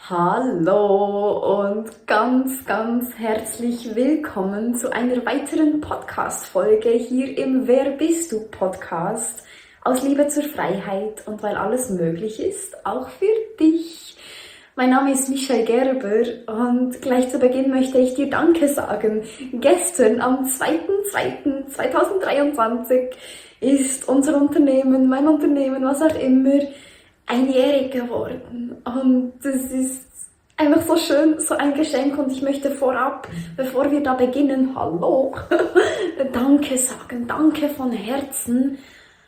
Hallo und ganz herzlich willkommen zu einer weiteren Podcast-Folge hier im Wer bist du Podcast. Aus Liebe zur Freiheit und weil alles möglich ist, auch für dich. Mein Name ist Michelle Gerber und gleich zu Beginn möchte ich dir Danke sagen. Gestern am 2.2.2023 ist unser Unternehmen, mein Unternehmen, was auch immer, einjährig geworden. Und das ist einfach so schön, so ein Geschenk. Und ich möchte vorab, bevor wir da beginnen, hallo, Danke sagen. Danke von Herzen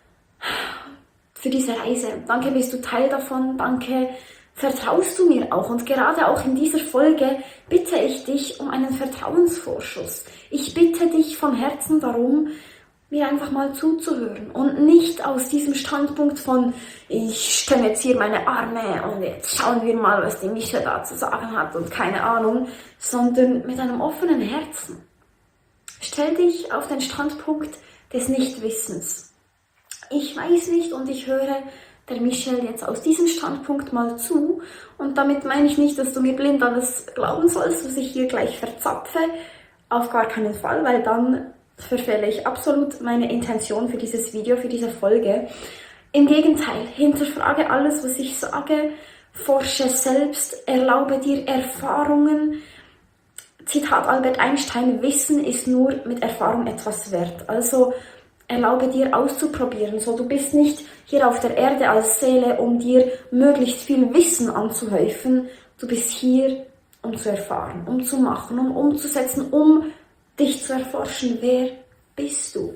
für diese Reise. Danke, bist du Teil davon. Danke, vertraust du mir auch. Und gerade auch in dieser Folge bitte ich dich um einen Vertrauensvorschuss. Ich bitte dich von Herzen darum, mir einfach mal zuzuhören und nicht aus diesem Standpunkt von ich stemme jetzt hier meine Arme und jetzt schauen wir mal, was die Michelle da zu sagen hat und keine Ahnung, sondern mit einem offenen Herzen. Stell dich auf den Standpunkt des Nichtwissens. Ich weiß nicht und ich höre der Michelle jetzt aus diesem Standpunkt mal zu und damit meine ich nicht, dass du mir blind alles glauben sollst, was ich hier gleich verzapfe, auf gar keinen Fall, weil dann verfehle ich absolut meine Intention für dieses Video, für diese Folge. Im Gegenteil, hinterfrage alles, was ich sage, forsche selbst, erlaube dir Erfahrungen. Zitat Albert Einstein, Wissen ist nur mit Erfahrung etwas wert. Also erlaube dir auszuprobieren. So, du bist nicht hier auf der Erde als Seele, um dir möglichst viel Wissen anzuhäufen. Du bist hier, um zu erfahren, um zu machen, um umzusetzen, um dich zu erforschen, wer bist du?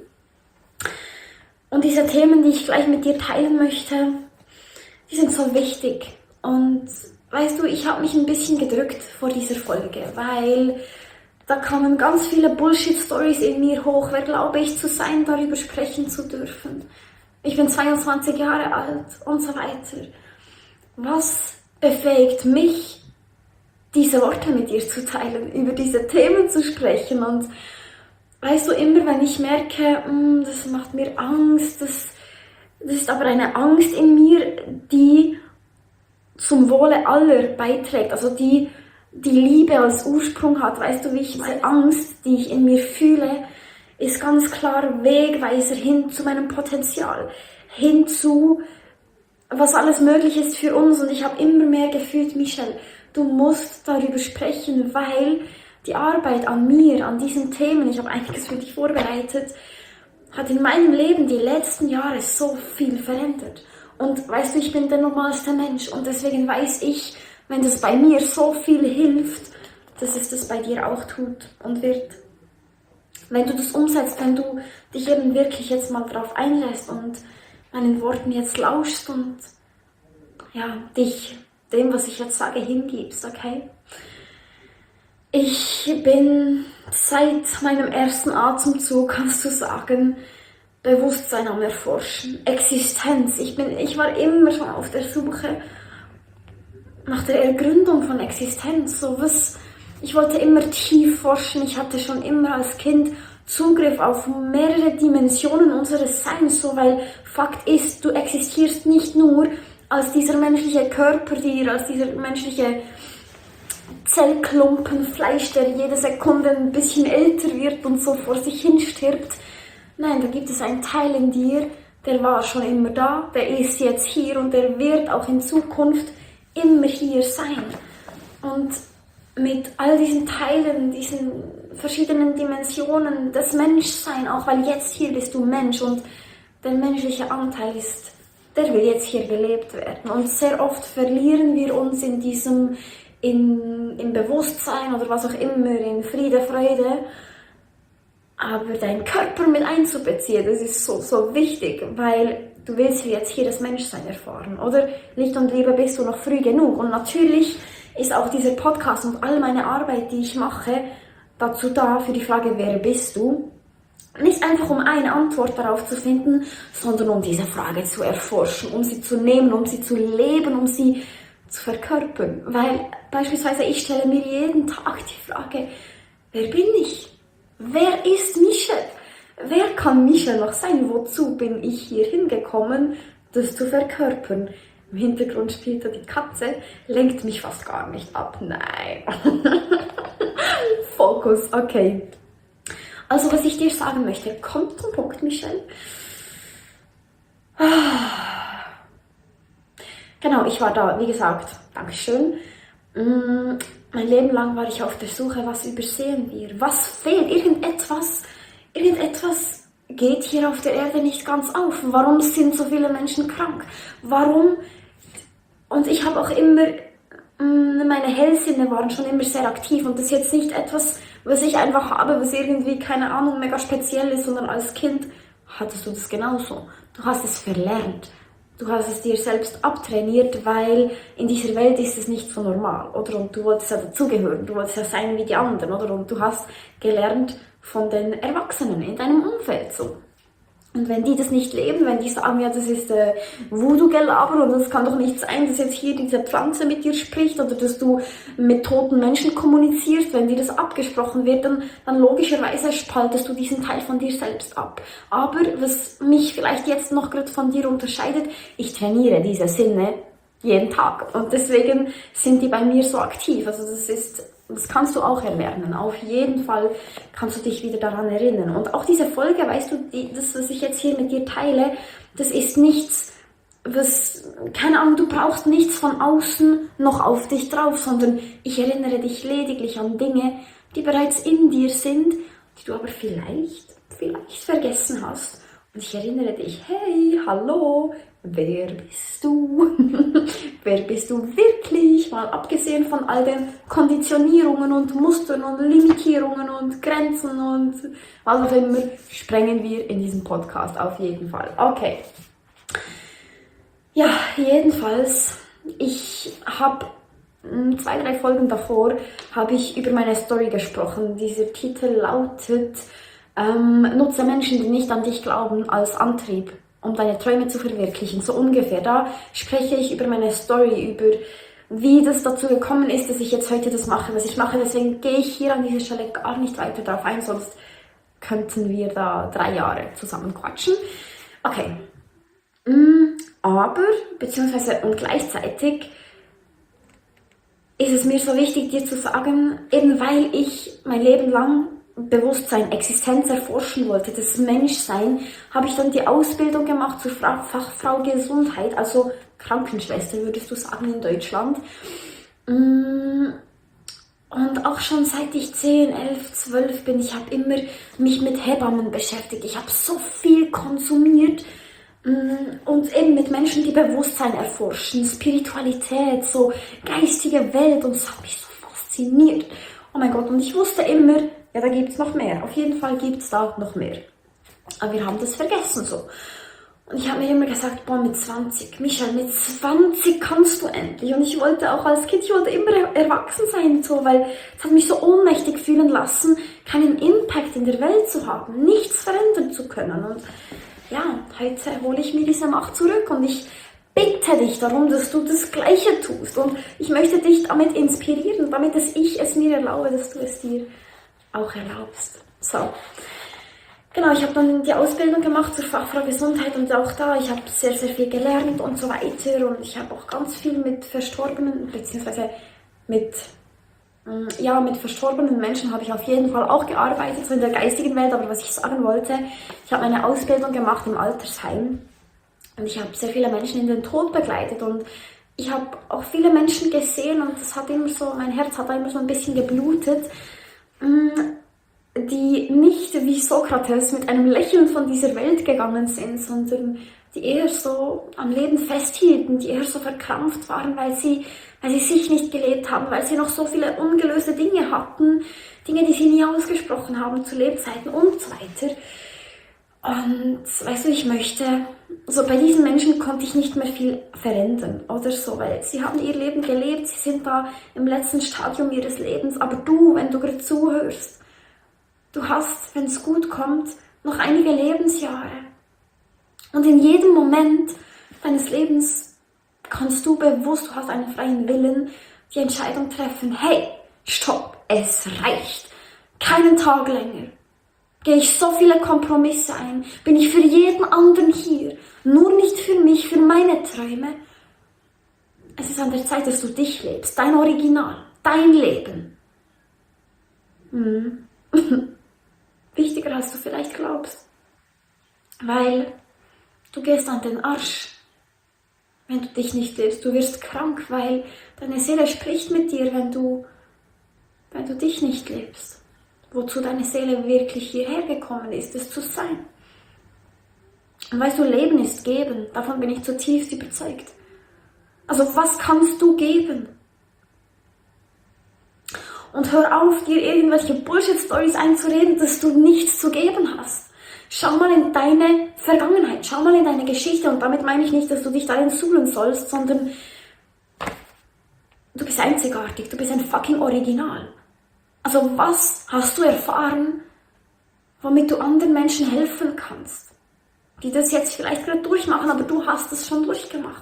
Und diese Themen, die ich gleich mit dir teilen möchte, die sind so wichtig. Und weißt du, ich habe mich ein bisschen gedrückt vor dieser Folge, weil da kamen ganz viele Bullshit-Stories in mir hoch. Wer glaube ich zu sein, darüber sprechen zu dürfen? Ich bin 22 Jahre alt und so weiter. Was befähigt mich, diese Worte mit dir zu teilen, über diese Themen zu sprechen? Und weißt du, immer wenn ich merke, das macht mir Angst, das ist aber eine Angst in mir, die zum Wohle aller beiträgt, also die Liebe als Ursprung hat, weißt du, wie ich diese Angst, die ich in mir fühle, ist ganz klar Wegweiser hin zu meinem Potenzial, hin zu was alles möglich ist für uns. Und ich habe immer mehr gefühlt, Michelle, du musst darüber sprechen, weil die Arbeit an mir, an diesen Themen, ich habe einiges für dich vorbereitet, hat in meinem Leben die letzten Jahre so viel verändert. Und weißt du, ich bin der normalste Mensch und deswegen weiß ich, wenn das bei mir so viel hilft, dass es das bei dir auch tut und wird. Wenn du das umsetzt, wenn du dich eben wirklich jetzt mal drauf einlässt und meinen Worten jetzt lauschst und ja, dich dem, was ich jetzt sage, hingibst, okay? Ich bin seit meinem ersten Atemzug, kannst du sagen, Bewusstsein am Erforschen, Existenz. Ich war immer schon auf der Suche nach der Ergründung von Existenz. Ich wollte immer tief forschen. Ich hatte schon immer als Kind Zugriff auf mehrere Dimensionen unseres Seins, weil Fakt ist, du existierst nicht nur als dieser menschliche Körper dir, als dieser menschliche Zellklumpen Fleisch, der jede Sekunde ein bisschen älter wird und so vor sich hin stirbt. Nein, da gibt es einen Teil in dir, der war schon immer da, der ist jetzt hier und der wird auch in Zukunft immer hier sein. Und mit all diesen Teilen, diesen verschiedenen Dimensionen des Menschseins, auch weil jetzt hier bist du Mensch und der menschliche Anteil der will jetzt hier gelebt werden. Und sehr oft verlieren wir uns in diesem, im Bewusstsein oder was auch immer, in Friede, Freude. Aber deinen Körper mit einzubeziehen, das ist so wichtig, weil du willst jetzt hier das Menschsein erfahren, oder? Licht und Liebe bist du noch früh genug. Und natürlich ist auch dieser Podcast und all meine Arbeit, die ich mache, dazu da, für die Frage, wer bist du? Nicht einfach, um eine Antwort darauf zu finden, sondern um diese Frage zu erforschen, um sie zu nehmen, um sie zu leben, um sie zu verkörpern. Weil beispielsweise ich stelle mir jeden Tag die Frage, wer bin ich? Wer ist Michelle? Wer kann Michelle noch sein? Wozu bin ich hier hingekommen, das zu verkörpern? Im Hintergrund spielt da die Katze, lenkt mich fast gar nicht ab. Nein. Fokus, okay. Also, was ich dir sagen möchte, kommt zum Punkt, Michelle. Genau, ich war da, wie gesagt, Dankeschön. Mein Leben lang war ich auf der Suche, was übersehen wir, was fehlt, irgendetwas geht hier auf der Erde nicht ganz auf. Warum sind so viele Menschen krank? Warum? Und ich habe auch immer, meine Hellsinne waren schon immer sehr aktiv und das ist jetzt nicht etwas, was ich einfach habe, was irgendwie, keine Ahnung, mega speziell ist, sondern als Kind hattest du das genauso. Du hast es verlernt. Du hast es dir selbst abtrainiert, weil in dieser Welt ist es nicht so normal, oder? Und du wolltest ja dazugehören, du wolltest ja sein wie die anderen, oder? Und du hast gelernt von den Erwachsenen in deinem Umfeld so. Und wenn die das nicht leben, wenn die sagen, ja, das ist Voodoo-Gelaber und das kann doch nicht sein, dass jetzt hier diese Pflanze mit dir spricht oder dass du mit toten Menschen kommunizierst, wenn dir das abgesprochen wird, dann logischerweise spaltest du diesen Teil von dir selbst ab. Aber was mich vielleicht jetzt noch gerade von dir unterscheidet, ich trainiere diese Sinne jeden Tag und deswegen sind die bei mir so aktiv. Also das kannst du auch erlernen. Auf jeden Fall kannst du dich wieder daran erinnern. Und auch diese Folge, weißt du, das, was ich jetzt hier mit dir teile, das ist nichts, keine Ahnung, du brauchst nichts von außen noch auf dich drauf, sondern ich erinnere dich lediglich an Dinge, die bereits in dir sind, die du aber vielleicht vergessen hast. Und ich erinnere dich, hey, hallo, wer bist du? Wer bist du wirklich? Mal abgesehen von all den Konditionierungen und Mustern und Limitierungen und Grenzen und was auch immer, sprengen wir in diesem Podcast auf jeden Fall. Okay. Ja, jedenfalls, ich habe 2-3 Folgen davor habe ich über meine Story gesprochen. Dieser Titel lautet nutze Menschen, die nicht an dich glauben, als Antrieb, um deine Träume zu verwirklichen. So ungefähr. Da spreche ich über meine Story, über wie das dazu gekommen ist, dass ich jetzt heute das mache, was ich mache. Deswegen gehe ich hier an dieser Stelle gar nicht weiter darauf ein, sonst könnten wir da 3 Jahre zusammen quatschen. Okay. Aber, beziehungsweise und gleichzeitig ist es mir so wichtig, dir zu sagen, eben weil ich mein Leben lang Bewusstsein, Existenz erforschen wollte, das Menschsein, habe ich dann die Ausbildung gemacht zur Fachfrau Gesundheit, also Krankenschwester, würdest du sagen, in Deutschland. Und auch schon seit ich 10, 11, 12 bin, ich habe immer mich mit Hebammen beschäftigt. Ich habe so viel konsumiert und eben mit Menschen, die Bewusstsein erforschen, Spiritualität, so geistige Welt, und es hat mich so fasziniert. Oh mein Gott, und ich wusste immer, ja, da gibt es noch mehr. Auf jeden Fall gibt es da noch mehr. Aber wir haben das vergessen so. Und ich habe mir immer gesagt, boah, mit 20, Michelle, mit 20 kannst du endlich. Und ich wollte auch als Kind, ich wollte immer erwachsen sein, so, weil es hat mich so ohnmächtig fühlen lassen, keinen Impact in der Welt zu haben, nichts verändern zu können. Und ja, heute hole ich mir diese Macht zurück und ich bitte dich darum, dass du das Gleiche tust. Und ich möchte dich damit inspirieren, damit ich es mir erlaube, dass du es dir auch erlaubst. So. Genau, ich habe dann die Ausbildung gemacht zur Fachfrau Gesundheit und auch da, ich habe sehr, sehr viel gelernt und so weiter und ich habe auch ganz viel mit Verstorbenen, beziehungsweise mit verstorbenen Menschen habe ich auf jeden Fall auch gearbeitet, so in der geistigen Welt, aber was ich sagen wollte, ich habe meine Ausbildung gemacht im Altersheim und ich habe sehr viele Menschen in den Tod begleitet und ich habe auch viele Menschen gesehen und das hat immer so, mein Herz hat immer so ein bisschen geblutet, die nicht wie Sokrates mit einem Lächeln von dieser Welt gegangen sind, sondern die eher so am Leben festhielten, die eher so verkrampft waren, weil sie sich nicht gelebt haben, weil sie noch so viele ungelöste Dinge hatten, Dinge, die sie nie ausgesprochen haben zu Lebzeiten und so weiter. Und weißt du, ich möchte, so bei diesen Menschen konnte ich nicht mehr viel verändern oder so, weil sie haben ihr Leben gelebt, sie sind da im letzten Stadium ihres Lebens, aber du, wenn du gerade zuhörst, du hast, wenn es gut kommt, noch einige Lebensjahre. Und in jedem Moment deines Lebens kannst du bewusst, du hast einen freien Willen, die Entscheidung treffen, hey, stopp, es reicht. Keinen Tag länger. Gehe ich so viele Kompromisse ein? Bin ich für jeden anderen hier? Nur nicht für mich, für meine Träume? Es ist an der Zeit, dass du dich lebst, dein Original, dein Leben. Wichtiger, als du vielleicht glaubst. Weil du gehst an den Arsch, wenn du dich nicht lebst. Du wirst krank, weil deine Seele spricht mit dir, wenn du dich nicht lebst. Wozu deine Seele wirklich hierher gekommen ist, es zu sein. Und weißt du, Leben ist geben. Davon bin ich zutiefst überzeugt. Also was kannst du geben? Und hör auf, dir irgendwelche Bullshit-Stories einzureden, dass du nichts zu geben hast. Schau mal in deine Vergangenheit, schau mal in deine Geschichte. Und damit meine ich nicht, dass du dich darin suhlen sollst, sondern du bist einzigartig, du bist ein fucking Original. Also was hast du erfahren, womit du anderen Menschen helfen kannst? Die das jetzt vielleicht gerade durchmachen, aber du hast es schon durchgemacht.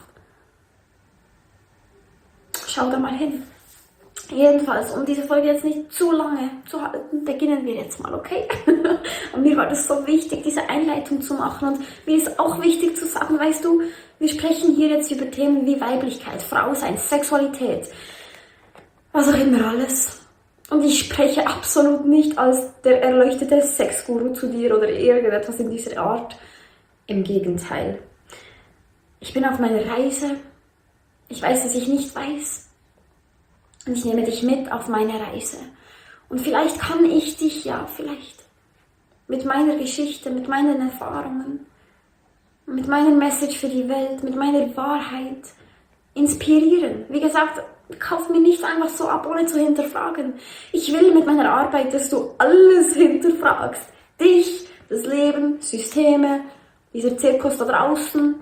Schau da mal hin. Jedenfalls, um diese Folge jetzt nicht zu lange zu halten, beginnen wir jetzt mal, okay? Und mir war das so wichtig, diese Einleitung zu machen. Und mir ist auch wichtig zu sagen, weißt du, wir sprechen hier jetzt über Themen wie Weiblichkeit, Frausein, Sexualität, was auch immer alles. Und ich spreche absolut nicht als der erleuchtete Sexguru zu dir oder irgendetwas in dieser Art. Im Gegenteil. Ich bin auf meiner Reise. Ich weiß, dass ich nicht weiß. Und ich nehme dich mit auf meine Reise. Und vielleicht kann ich dich, vielleicht, mit meiner Geschichte, mit meinen Erfahrungen, mit meiner Message für die Welt, mit meiner Wahrheit inspirieren. Wie gesagt, kauf mir nicht einfach so ab, ohne zu hinterfragen. Ich will mit meiner Arbeit, dass du alles hinterfragst. Dich, das Leben, Systeme, dieser Zirkus da draußen.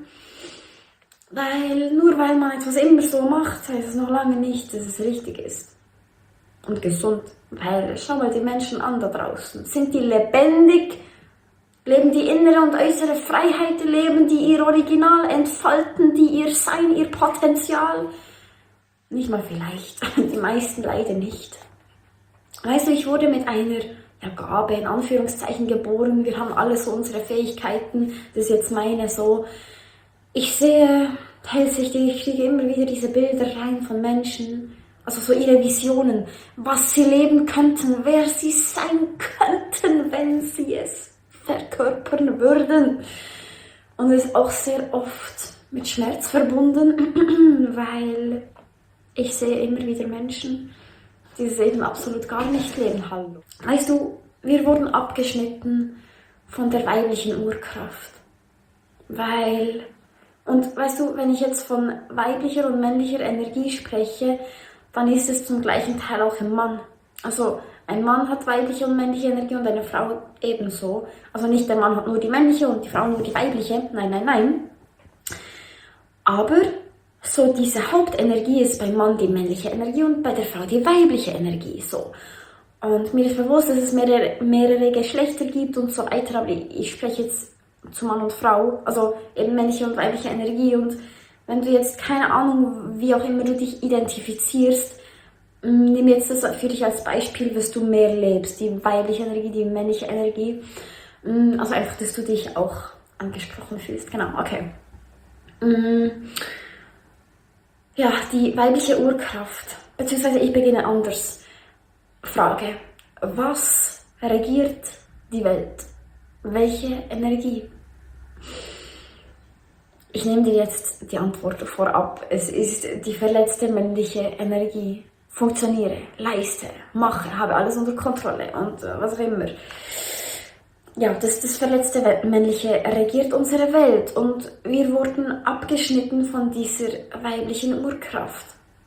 Nur weil man etwas immer so macht, heißt es noch lange nicht, dass es richtig ist. Und gesund. Weil, schau mal die Menschen an da draußen. Sind die lebendig? Leben die innere und äußere Freiheit? Leben die ihr Original? Entfalten die ihr Sein, ihr Potenzial? Nicht mal vielleicht. Die meisten leider nicht. Weißt du, ich wurde mit einer Gabe in Anführungszeichen geboren. Wir haben alle so unsere Fähigkeiten. Das ist jetzt meine so. Ich sehe hellsichtig, ich kriege immer wieder diese Bilder rein von Menschen, also so ihre Visionen, was sie leben könnten, wer sie sein könnten, wenn sie es verkörpern würden. Und es ist auch sehr oft mit Schmerz verbunden, weil ich sehe immer wieder Menschen, die das Leben absolut gar nicht leben. Hallo. Weißt du, wir wurden abgeschnitten von der weiblichen Urkraft, und weißt du, wenn ich jetzt von weiblicher und männlicher Energie spreche, dann ist es zum gleichen Teil auch ein Mann. Also ein Mann hat weibliche und männliche Energie und eine Frau ebenso. Also nicht der Mann hat nur die männliche und die Frau nur die weibliche. Nein. Aber so diese Hauptenergie ist beim Mann die männliche Energie und bei der Frau die weibliche Energie. So. Und mir ist bewusst, dass es mehrere Geschlechter gibt und so weiter, aber ich spreche jetzt zu Mann und Frau, also eben männliche und weibliche Energie. Und wenn du jetzt, keine Ahnung, wie auch immer du dich identifizierst, nimm jetzt das für dich als Beispiel, was du mehr lebst, die weibliche Energie, die männliche Energie. Also einfach, dass du dich auch angesprochen fühlst. Genau, okay. Ja, die weibliche Urkraft, beziehungsweise ich beginne anders. Frage, was regiert die Welt? Welche Energie? Ich nehme dir jetzt die Antwort vorab. Es ist die verletzte männliche Energie. Funktioniere, leiste, mache, habe alles unter Kontrolle und was auch immer. Ja, das verletzte männliche regiert unsere Welt und wir wurden abgeschnitten von dieser weiblichen Urkraft.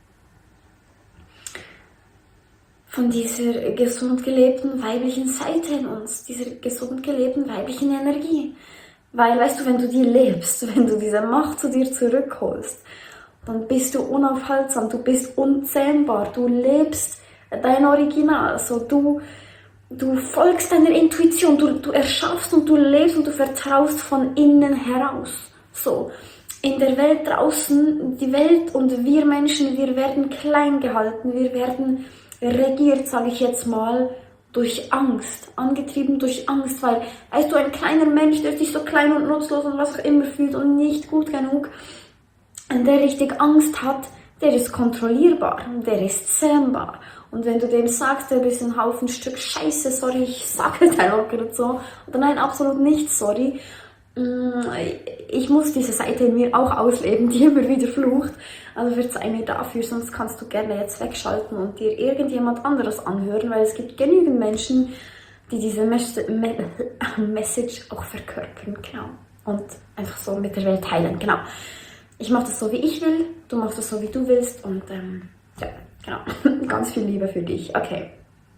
Von dieser gesund gelebten weiblichen Seite in uns, dieser gesund gelebten weiblichen Energie. Weil, weißt du, wenn du die lebst, wenn du diese Macht zu dir zurückholst, dann bist du unaufhaltsam, du bist unzähmbar, du lebst dein Original, so du folgst deiner Intuition, du erschaffst und du lebst und du vertraust von innen heraus. So, in der Welt draußen, die Welt und wir Menschen, wir werden klein gehalten, wir werden regiert, sage ich jetzt mal, durch Angst, angetrieben durch Angst, weil, weißt du, ein kleiner Mensch, der sich so klein und nutzlos und was auch immer fühlt und nicht gut genug, der richtig Angst hat, der ist kontrollierbar, der ist zähmbar. Und wenn du dem sagst, du bist ein Haufen Stück Scheiße, sorry, ich sage es einfach gerade so, oder nein, absolut nicht, sorry, ich muss diese Seite in mir auch ausleben, die immer wieder flucht. Also verzeih mir dafür, sonst kannst du gerne jetzt wegschalten und dir irgendjemand anderes anhören, weil es gibt genügend Menschen, die diese Message auch verkörpern, genau. Und einfach so mit der Welt teilen, genau. Ich mache das so, wie ich will, du machst das so, wie du willst und ja, genau. Ganz viel Liebe für dich, okay.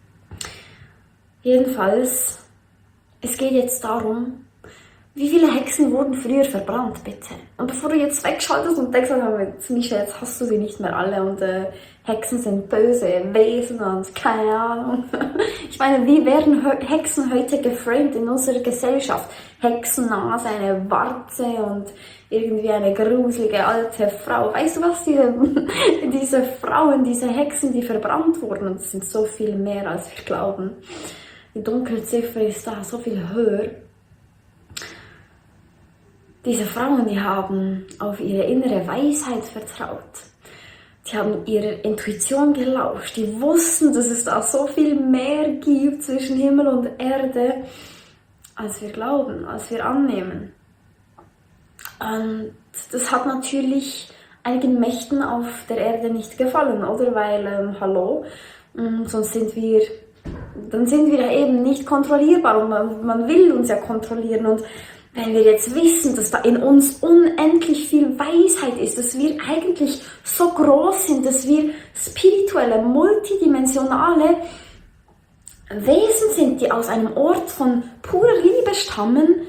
Jedenfalls, es geht jetzt darum, wie viele Hexen wurden früher verbrannt, bitte? Und bevor du jetzt wegschaltest und denkst, Mischa, jetzt hast du sie nicht mehr alle und Hexen sind böse Wesen und keine Ahnung. Ich meine, wie werden Hexen heute geframed in unserer Gesellschaft? Hexennase, eine Warze und irgendwie eine gruselige alte Frau. Weißt du was, diese Frauen, diese Hexen, die verbrannt wurden, und das sind so viel mehr, als wir glauben. Die Dunkelziffer ist da so viel höher. Diese Frauen, die haben auf ihre innere Weisheit vertraut. Die haben ihrer Intuition gelauscht. Die wussten, dass es da so viel mehr gibt zwischen Himmel und Erde, als wir glauben, als wir annehmen. Und das hat natürlich einigen Mächten auf der Erde nicht gefallen, oder? Weil, hallo, sonst sind wir ja eben nicht kontrollierbar und man will uns ja kontrollieren. Und wenn wir jetzt wissen, dass da in uns unendlich viel Weisheit ist, dass wir eigentlich so groß sind, dass wir spirituelle, multidimensionale Wesen sind, die aus einem Ort von purer Liebe stammen,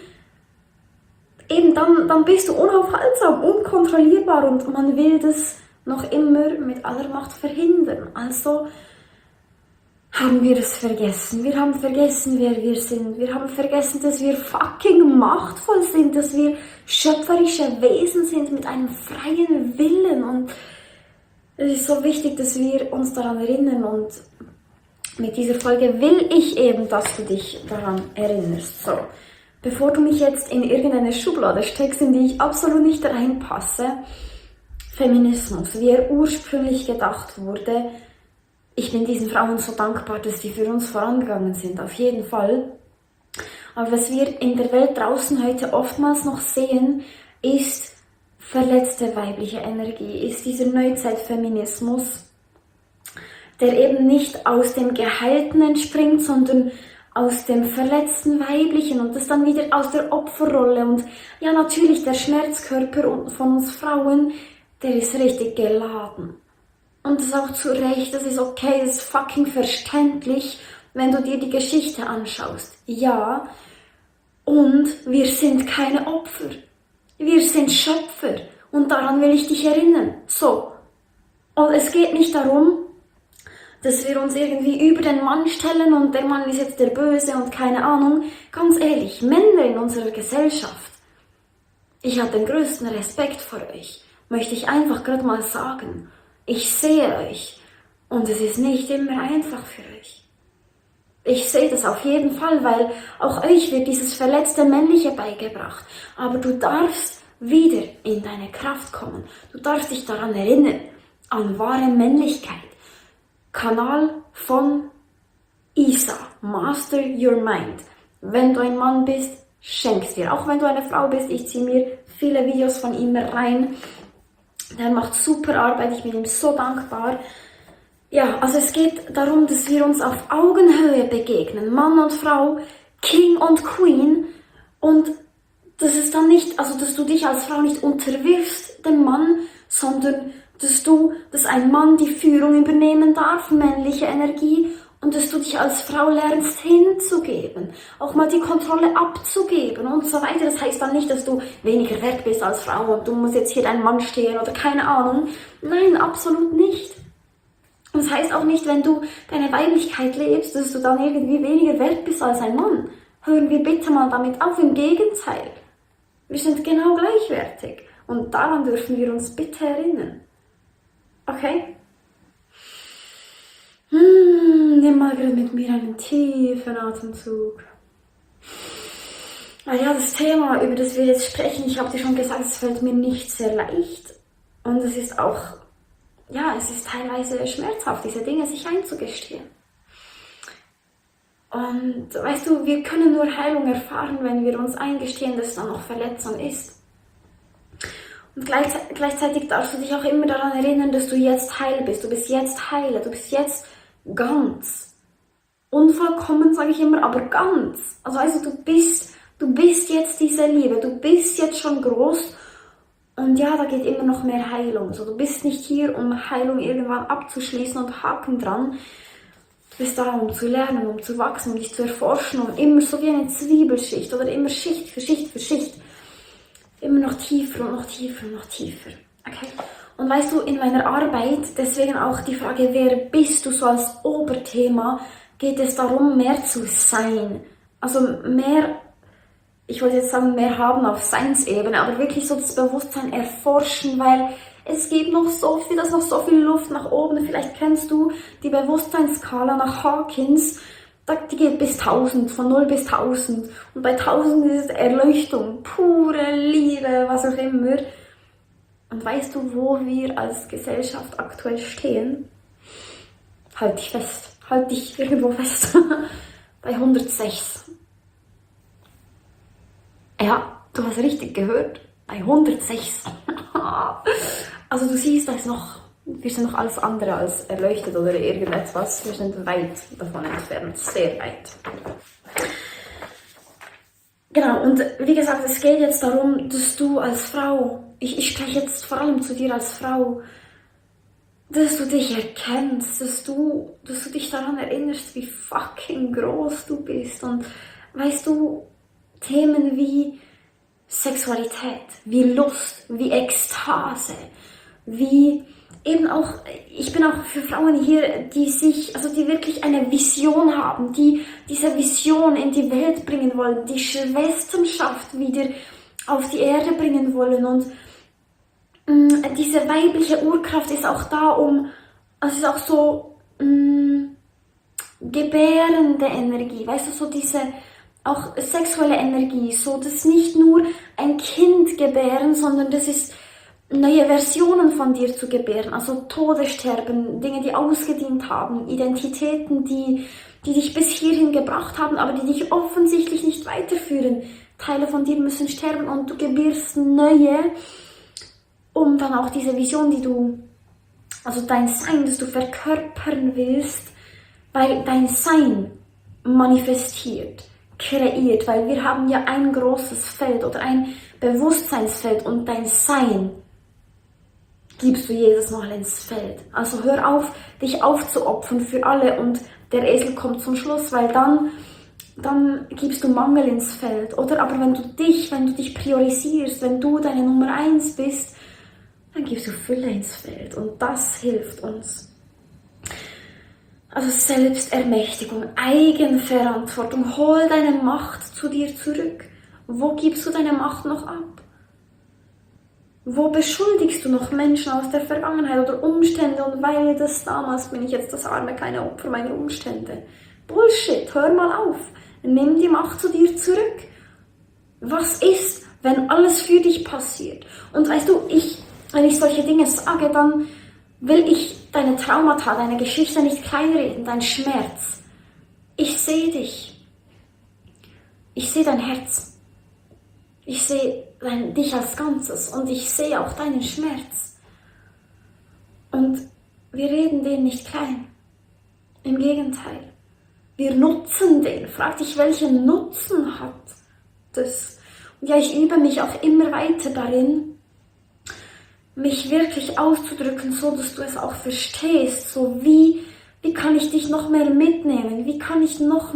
eben dann bist du unaufhaltsam, unkontrollierbar und man will das noch immer mit aller Macht verhindern. Also haben wir es vergessen. Wir haben vergessen, wer wir sind. Wir haben vergessen, dass wir fucking machtvoll sind, dass wir schöpferische Wesen sind mit einem freien Willen. Und es ist so wichtig, dass wir uns daran erinnern. Und mit dieser Folge will ich eben, dass du dich daran erinnerst. So, bevor du mich jetzt in irgendeine Schublade steckst, in die ich absolut nicht reinpasse, Feminismus, wie er ursprünglich gedacht wurde. Ich bin diesen Frauen so dankbar, dass die für uns vorangegangen sind, auf jeden Fall. Aber was wir in der Welt draußen heute oftmals noch sehen, ist verletzte weibliche Energie, ist dieser Neuzeitfeminismus, der eben nicht aus dem Geheilten entspringt, sondern aus dem verletzten Weiblichen und das dann wieder aus der Opferrolle. Und ja, natürlich, der Schmerzkörper von uns Frauen, der ist richtig geladen. Und das ist auch zu Recht, das ist okay, das ist fucking verständlich, wenn du dir die Geschichte anschaust. Ja, und wir sind keine Opfer. Wir sind Schöpfer. Und daran will ich dich erinnern. So. Und es geht nicht darum, dass wir uns irgendwie über den Mann stellen und der Mann ist jetzt der Böse und keine Ahnung. Ganz ehrlich, Männer in unserer Gesellschaft, ich habe den größten Respekt vor euch. Möchte ich einfach gerade mal sagen. Ich sehe euch und es ist nicht immer einfach für euch. Ich sehe das auf jeden Fall, weil auch euch wird dieses verletzte Männliche beigebracht. Aber du darfst wieder in deine Kraft kommen. Du darfst dich daran erinnern, an wahre Männlichkeit. Kanal von Isa, Master Your Mind. Wenn du ein Mann bist, schenk's dir. Auch wenn du eine Frau bist, ich ziehe mir viele Videos von ihm rein. Der macht super Arbeit, ich bin ihm so dankbar. Ja, also es geht darum, dass wir uns auf Augenhöhe begegnen, Mann und Frau, King und Queen. Und dass es dann nicht, also dass du dich als Frau nicht unterwirfst dem Mann, sondern dass ein Mann die Führung übernehmen darf, männliche Energie, und dass du dich als Frau lernst hinzugeben, auch mal die Kontrolle abzugeben und so weiter. Das heißt dann nicht, dass du weniger wert bist als Frau und du musst jetzt hier dein Mann stehen oder keine Ahnung. Nein, absolut nicht. Und das heißt auch nicht, wenn du deine Weiblichkeit lebst, dass du dann irgendwie weniger wert bist als ein Mann. Hören wir bitte mal damit auf, im Gegenteil. Wir sind genau gleichwertig und daran dürfen wir uns bitte erinnern. Okay? Nimm mal gerade mit mir einen tiefen Atemzug. Ja, das Thema, über das wir jetzt sprechen, ich habe dir schon gesagt, es fällt mir nicht sehr leicht. Und es ist auch ja, es ist teilweise schmerzhaft, diese Dinge sich einzugestehen. Und weißt du, wir können nur Heilung erfahren, wenn wir uns eingestehen, dass da noch Verletzung ist. Und gleichzeitig darfst du dich auch immer daran erinnern, dass du jetzt heil bist. Du bist jetzt heile, du bist jetzt ganz. Unvollkommen, sage ich immer, aber ganz. Also du bist jetzt diese Liebe, du bist jetzt schon groß. Und ja, da geht immer noch mehr Heilung. So, du bist nicht hier, um Heilung irgendwann abzuschließen und Haken dran. Du bist da, um zu lernen, um zu wachsen, um dich zu erforschen, um immer so wie eine Zwiebelschicht oder immer Schicht für Schicht für Schicht immer noch tiefer und noch tiefer und noch tiefer. Okay? Und weißt du, in meiner Arbeit, deswegen auch die Frage, wer bist du so als Oberthema, geht es darum, mehr zu sein. Also mehr, ich wollte jetzt sagen, mehr haben auf Seinsebene, aber wirklich so das Bewusstsein erforschen, weil es gibt noch so viel, da ist noch so viel Luft nach oben. Vielleicht kennst du die Bewusstseinsskala nach Hawkins, die geht bis 1000, von 0 bis 1000. Und bei 1000 ist es Erleuchtung, pure Liebe, was auch immer. Und weißt du, wo wir als Gesellschaft aktuell stehen? Halt dich fest, halt dich irgendwo fest. Bei 106. Ja, du hast richtig gehört. Bei 106. Also du siehst, wir sind noch alles andere als erleuchtet oder irgendetwas. Wir sind weit davon entfernt, sehr weit. Genau, und wie gesagt, es geht jetzt darum, dass du als Frau, ich spreche jetzt vor allem zu dir als Frau, dass du dich erkennst, dass du dich daran erinnerst, wie fucking groß du bist. Und weißt du, Themen wie Sexualität, wie Lust, wie Ekstase, wie eben auch, ich bin auch für Frauen hier, die wirklich eine Vision haben, die diese Vision in die Welt bringen wollen, die Schwesternschaft wieder auf die Erde bringen wollen. Und diese weibliche Urkraft ist auch da, ist auch so gebärende Energie, weißt du, so diese auch sexuelle Energie, so das nicht nur ein Kind gebären, sondern das ist neue Versionen von dir zu gebären, also Todessterben, Dinge, die ausgedient haben, Identitäten, die dich bis hierhin gebracht haben, aber die dich offensichtlich nicht weiterführen. Teile von dir müssen sterben und du gebärst neue, um dann auch diese Vision, also dein Sein, das du verkörpern willst, weil dein Sein manifestiert, kreiert, weil wir haben ja ein großes Feld oder ein Bewusstseinsfeld und dein Sein gibst du jedes Mal ins Feld. Also hör auf, dich aufzuopfern für alle und der Esel kommt zum Schluss, weil dann gibst du Mangel ins Feld. Oder aber wenn du dich priorisierst, wenn du deine Nummer 1 bist, dann gibst du Fülle ins Feld und das hilft uns. Also Selbstermächtigung, Eigenverantwortung, hol deine Macht zu dir zurück. Wo gibst du deine Macht noch ab? Wo beschuldigst du noch Menschen aus der Vergangenheit oder Umstände und weil das damals bin ich jetzt das arme kleine Opfer meiner Umstände? Bullshit, hör mal auf. Nimm die Macht zu dir zurück. Was ist, wenn alles für dich passiert? Und weißt du, wenn ich solche Dinge sage, dann will ich deine Traumata, deine Geschichte nicht kleinreden, dein Schmerz. Ich sehe dich. Ich sehe dein Herz. Ich sehe dich als Ganzes und ich sehe auch deinen Schmerz. Und wir reden den nicht klein. Im Gegenteil. Wir nutzen den. Frag dich, welchen Nutzen hat das? Und ja, ich übe mich auch immer weiter darin, mich wirklich auszudrücken, so dass du es auch verstehst. So wie kann ich dich noch mehr mitnehmen? Wie kann ich noch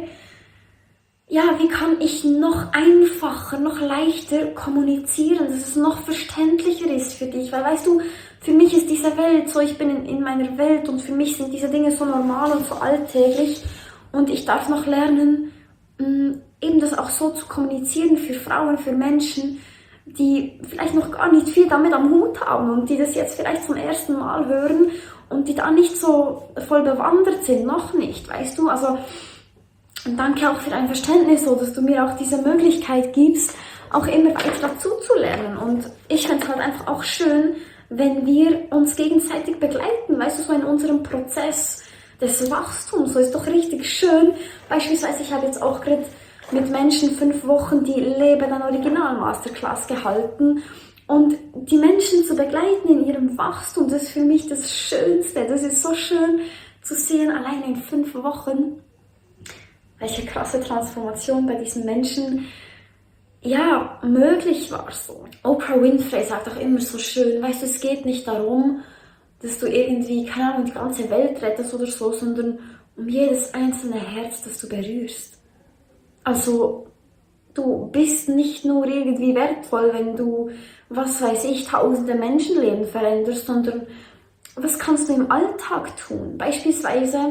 einfacher, noch leichter kommunizieren, dass es noch verständlicher ist für dich. Weil weißt du, für mich ist diese Welt so, ich bin in meiner Welt und für mich sind diese Dinge so normal und so alltäglich und ich darf noch lernen, eben das auch so zu kommunizieren für Frauen, für Menschen, die vielleicht noch gar nicht viel damit am Hut haben und die das jetzt vielleicht zum ersten Mal hören und die da nicht so voll bewandert sind, noch nicht, weißt du, also und danke auch für dein Verständnis, so dass du mir auch diese Möglichkeit gibst, auch immer weiter dazu zu lernen. Und ich finde es halt einfach auch schön, wenn wir uns gegenseitig begleiten, weißt du, so in unserem Prozess des Wachstums. So ist doch richtig schön. Beispielsweise, ich habe jetzt auch gerade mit Menschen 5 Wochen die Leben an Original Masterclass gehalten. Und die Menschen zu begleiten in ihrem Wachstum, das ist für mich das Schönste. Das ist so schön zu sehen, allein in 5 Wochen, welche krasse Transformation bei diesen Menschen möglich war. So. Oprah Winfrey sagt auch immer so schön, weißt du, es geht nicht darum, dass du irgendwie, keine Ahnung, die ganze Welt rettest oder so, sondern um jedes einzelne Herz, das du berührst. Also, du bist nicht nur irgendwie wertvoll, wenn du, was weiß ich, tausende Menschenleben veränderst, sondern was kannst du im Alltag tun? Beispielsweise,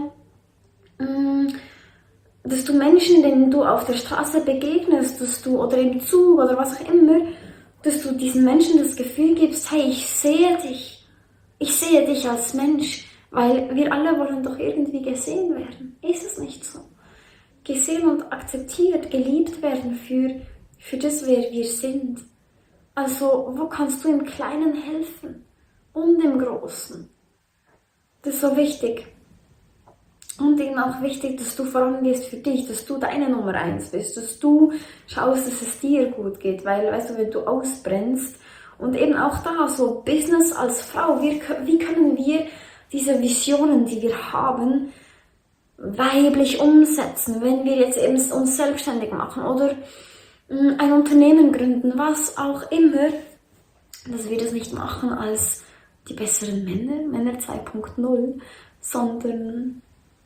dass du Menschen, denen du auf der Straße begegnest, oder im Zug oder was auch immer, dass du diesen Menschen das Gefühl gibst, hey, ich sehe dich als Mensch, weil wir alle wollen doch irgendwie gesehen werden. Ist es nicht so? Gesehen und akzeptiert, geliebt werden für das, wer wir sind. Also, wo kannst du im Kleinen helfen und im Großen? Das ist so wichtig. Und eben auch wichtig, dass du vorangehst für dich, dass du deine Nummer 1 bist, dass du schaust, dass es dir gut geht, weil, weißt du, wenn du ausbrennst und eben auch da, so Business als Frau, wie können wir diese Visionen, die wir haben, weiblich umsetzen, wenn wir jetzt eben uns selbstständig machen oder ein Unternehmen gründen, was auch immer, dass wir das nicht machen als die besseren Männer 2.0, sondern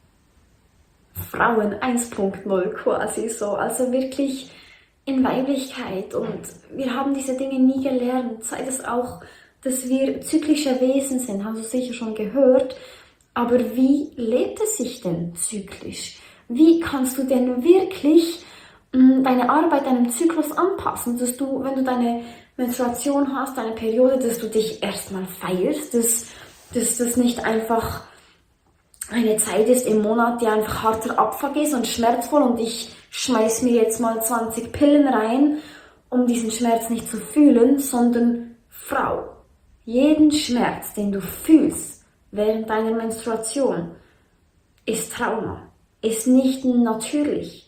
Frauen 1.0 quasi so, also wirklich in Weiblichkeit. Und wir haben diese Dinge nie gelernt, sei es auch, dass wir zyklische Wesen sind, hast du sicher schon gehört, aber wie lebt es sich denn zyklisch? Wie kannst du denn wirklich deine Arbeit deinem Zyklus anpassen, dass du, wenn du deine Menstruation hast, deine Periode, dass du dich erstmal feierst, dass das nicht einfach eine Zeit ist im Monat, die einfach harter Abfuck ist und schmerzvoll und ich schmeiß mir jetzt mal 20 Pillen rein, um diesen Schmerz nicht zu fühlen, sondern Frau, jeden Schmerz, den du fühlst während deiner Menstruation, ist Trauma, ist nicht natürlich.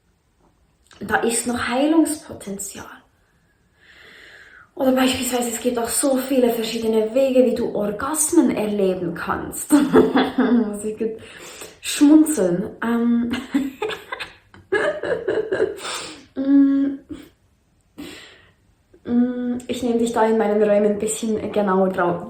Da ist noch Heilungspotenzial. Oder beispielsweise, es gibt auch so viele verschiedene Wege, wie du Orgasmen erleben kannst. Muss ich gut schmunzeln. Ich nehme dich da in meinen Räumen ein bisschen genauer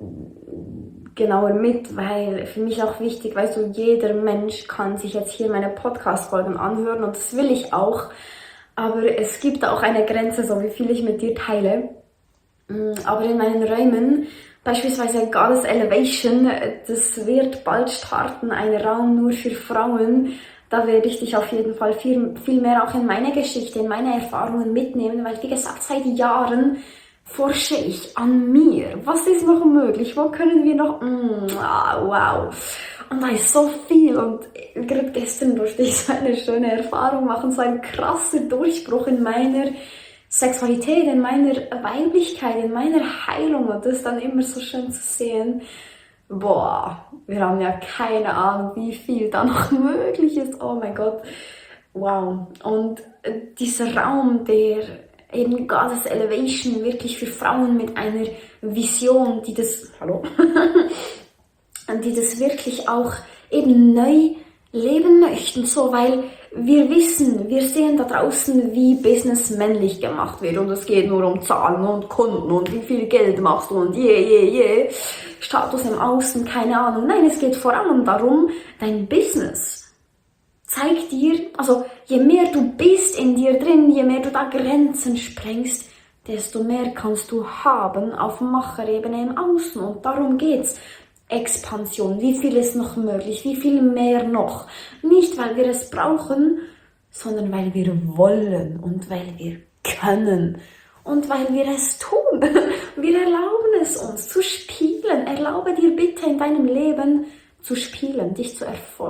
mit, weil für mich auch wichtig, weißt du, jeder Mensch kann sich jetzt hier meine Podcast-Folgen anhören und das will ich auch, aber es gibt auch eine Grenze, so wie viel ich mit dir teile. Aber in meinen Räumen, beispielsweise Goddess Elevation, das wird bald starten, ein Raum nur für Frauen. Da werde ich dich auf jeden Fall viel mehr auch in meine Geschichte, in meine Erfahrungen mitnehmen, weil wie gesagt, seit Jahren forsche ich an mir. Was ist noch möglich? Wo können wir noch... wow. Und da ist so viel. Und gerade gestern durfte ich so eine schöne Erfahrung machen, so ein krasser Durchbruch in meiner Sexualität, in meiner Weiblichkeit, in meiner Heilung. Und das ist dann immer so schön zu sehen. Boah, wir haben ja keine Ahnung, wie viel da noch möglich ist. Oh mein Gott. Wow. Und dieser Raum, der eben Goddess Elevation, wirklich für Frauen mit einer Vision, die das wirklich auch eben neu leben möchten, so, weil wir sehen da draußen, wie Business männlich gemacht wird und es geht nur um Zahlen und Kunden und wie viel Geld machst du und Status im Außen, keine Ahnung. Nein, es geht vor allem darum, dein Business zeigt dir, also je mehr du bist in dir drin, je mehr du da Grenzen sprengst, desto mehr kannst du haben auf Macherebene im Außen und darum geht's. Expansion, wie viel ist noch möglich, wie viel mehr noch. Nicht, weil wir es brauchen, sondern weil wir wollen und weil wir können und weil wir es tun. Wir erlauben es uns zu spielen. Erlaube dir bitte in deinem Leben zu spielen, dich zu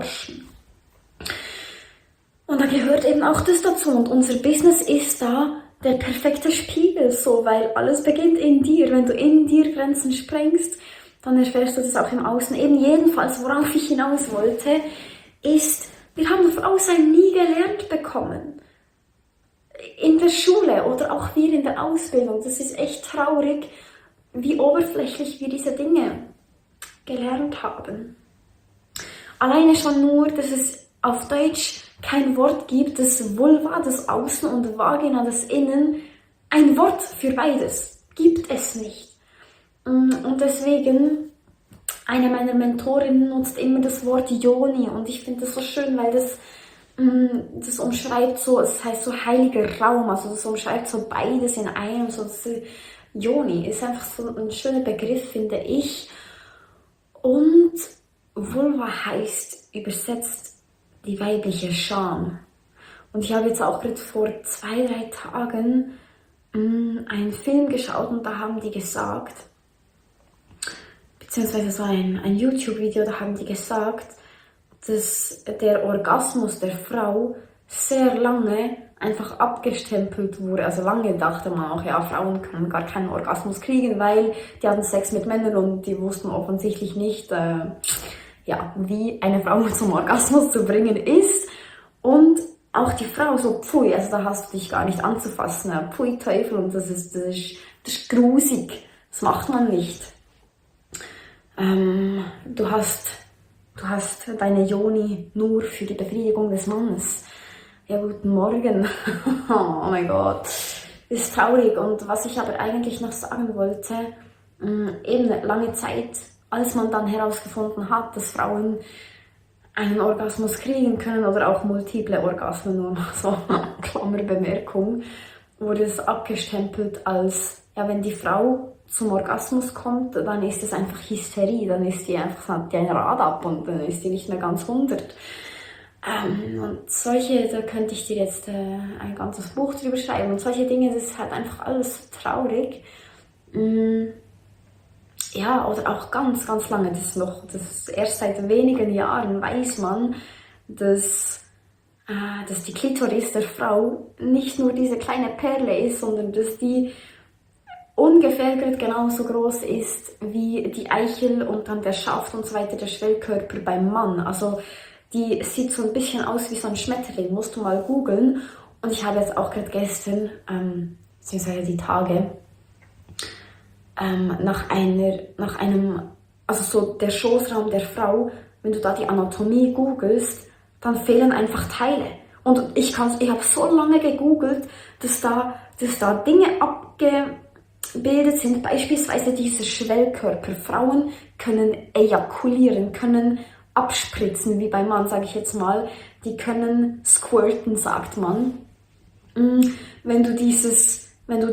erforschen. Und da gehört eben auch das dazu und unser Business ist da der perfekte Spiegel, so, weil alles beginnt in dir. Wenn du in dir Grenzen sprengst, dann erfährst du das auch im Außen. Eben jedenfalls, worauf ich hinaus wollte, ist, wir haben Frau sein nie gelernt bekommen. In der Schule oder auch wir in der Ausbildung. Das ist echt traurig, wie oberflächlich wir diese Dinge gelernt haben. Alleine schon nur, dass es auf Deutsch kein Wort gibt, das Vulva, das Außen und Vagina, das Innen, ein Wort für beides. Gibt es nicht. Und deswegen, eine meiner Mentorinnen nutzt immer das Wort Yoni und ich finde das so schön, weil das umschreibt so, es heißt so heiliger Raum, also das umschreibt so beides in einem, so das Yoni ist einfach so ein schöner Begriff, finde ich. Und Vulva heißt übersetzt die weibliche Scham. Und ich habe jetzt auch gerade vor 2-3 Tagen einen Film geschaut und da haben die gesagt, beziehungsweise so ein YouTube-Video, da haben die gesagt, dass der Orgasmus der Frau sehr lange einfach abgestempelt wurde. Also lange dachte man auch, ja, Frauen können gar keinen Orgasmus kriegen, weil die hatten Sex mit Männern und die wussten offensichtlich nicht, wie eine Frau zum Orgasmus zu bringen ist. Und auch die Frau so, pfui, also da hast du dich gar nicht anzufassen, pfui Teufel, und das ist grusig, das macht man nicht. Du hast deine Yoni nur für die Befriedigung des Mannes. Ja, guten Morgen. Oh mein Gott. Ist traurig. Und was ich aber eigentlich noch sagen wollte, eben lange Zeit, als man dann herausgefunden hat, dass Frauen einen Orgasmus kriegen können oder auch multiple Orgasmen, nur mal so Klammerbemerkung, wurde es abgestempelt als, ja, wenn die Frau zum Orgasmus kommt, dann ist es einfach Hysterie, dann ist die einfach, hat die ein Rad ab und dann ist die nicht mehr ganz 100. Und solche, da könnte ich dir jetzt ein ganzes Buch drüber schreiben, und solche Dinge, das ist halt einfach alles traurig. Ja, oder auch ganz, ganz lange, das erst seit wenigen Jahren weiß man, dass die Klitoris der Frau nicht nur diese kleine Perle ist, sondern dass die ungefähr genauso groß ist wie die Eichel und dann der Schaft und so weiter, der Schwellkörper beim Mann. Also die sieht so ein bisschen aus wie so ein Schmetterling, musst du mal googeln. Und ich habe jetzt auch gerade gestern, beziehungsweise die Tage, nach einem, also so der Schoßraum der Frau, wenn du da die Anatomie googelst, dann fehlen einfach Teile. Und ich habe so lange gegoogelt, dass da Dinge abgebildet sind, beispielsweise dieser Schwellkörper. Frauen können ejakulieren, können abspritzen, wie beim Mann, sage ich jetzt mal. Die können squirten, sagt man. Wenn du dieses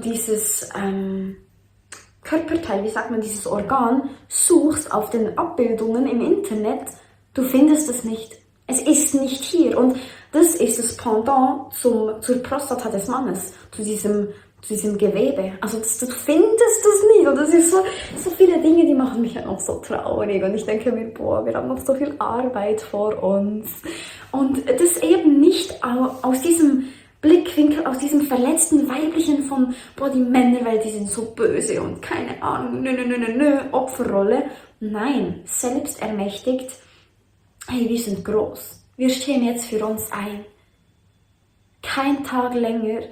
Körperteil, wie sagt man, dieses Organ, suchst auf den Abbildungen im Internet, du findest es nicht. Es ist nicht hier. Und das ist das Pendant zur Prostata des Mannes, zu diesem Gewebe. Also du findest das nicht. Und das ist so viele Dinge, die machen mich auch so traurig. Und ich denke mir, boah, wir haben noch so viel Arbeit vor uns. Und das eben nicht aus diesem Blickwinkel, aus diesem verletzten Weiblichen von, boah, die Männer, weil die sind so böse und keine Ahnung, Opferrolle. Nein, selbst ermächtigt, hey, wir sind groß. Wir stehen jetzt für uns ein. Kein Tag länger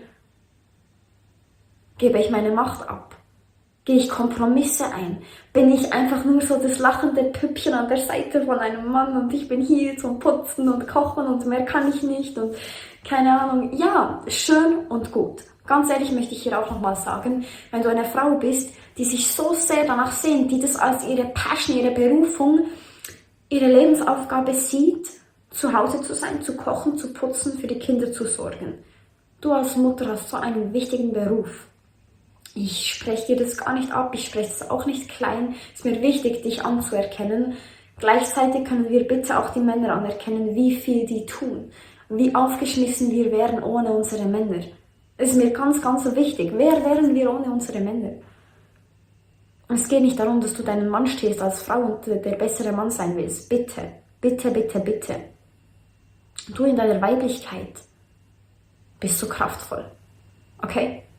gebe ich meine Macht ab. Gehe ich Kompromisse ein? Bin ich einfach nur so das lachende Püppchen an der Seite von einem Mann und ich bin hier zum Putzen und Kochen und mehr kann ich nicht und keine Ahnung. Ja, schön und gut. Ganz ehrlich möchte ich hier auch nochmal sagen, wenn du eine Frau bist, die sich so sehr danach sehnt, die das als ihre Passion, ihre Berufung, ihre Lebensaufgabe sieht, zu Hause zu sein, zu kochen, zu putzen, für die Kinder zu sorgen. Du als Mutter hast so einen wichtigen Beruf. Ich spreche dir das gar nicht ab, ich spreche es auch nicht klein. Es ist mir wichtig, dich anzuerkennen. Gleichzeitig können wir bitte auch die Männer anerkennen, wie viel die tun. Wie aufgeschmissen wir wären ohne unsere Männer. Es ist mir ganz, ganz wichtig. Wer wären wir ohne unsere Männer? Es geht nicht darum, dass du deinen Mann stehst als Frau und der bessere Mann sein willst. Bitte, bitte, bitte, bitte. Du in deiner Weiblichkeit bist so kraftvoll. Okay?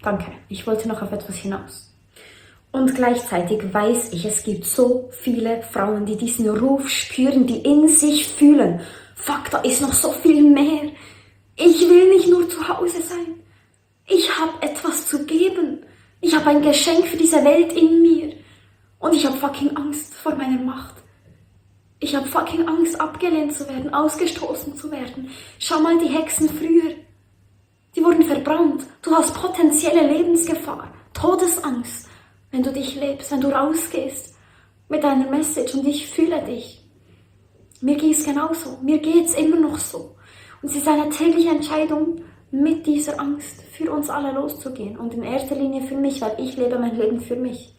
Danke, ich wollte noch auf etwas hinaus. Und gleichzeitig weiß ich, es gibt so viele Frauen, die diesen Ruf spüren, die in sich fühlen, fuck, da ist noch so viel mehr. Ich will nicht nur zu Hause sein. Ich habe etwas zu geben. Ich habe ein Geschenk für diese Welt in mir. Und ich habe fucking Angst vor meiner Macht. Ich habe fucking Angst, abgelehnt zu werden, ausgestoßen zu werden. Schau mal die Hexen früher. Die wurden verbrannt. Du hast potenzielle Lebensgefahr, Todesangst, wenn du dich lebst, wenn du rausgehst mit deiner Message. Und ich fühle dich. Mir geht es genauso. Mir geht es immer noch so. Und es ist eine tägliche Entscheidung, mit dieser Angst für uns alle loszugehen. Und in erster Linie für mich, weil ich lebe mein Leben für mich.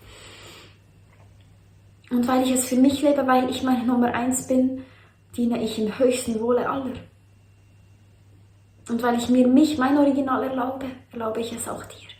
Und weil ich es für mich lebe, weil ich meine Nummer 1 bin, diene ich im höchsten Wohle aller. Und weil ich mir mein Original erlaube, erlaube ich es auch dir.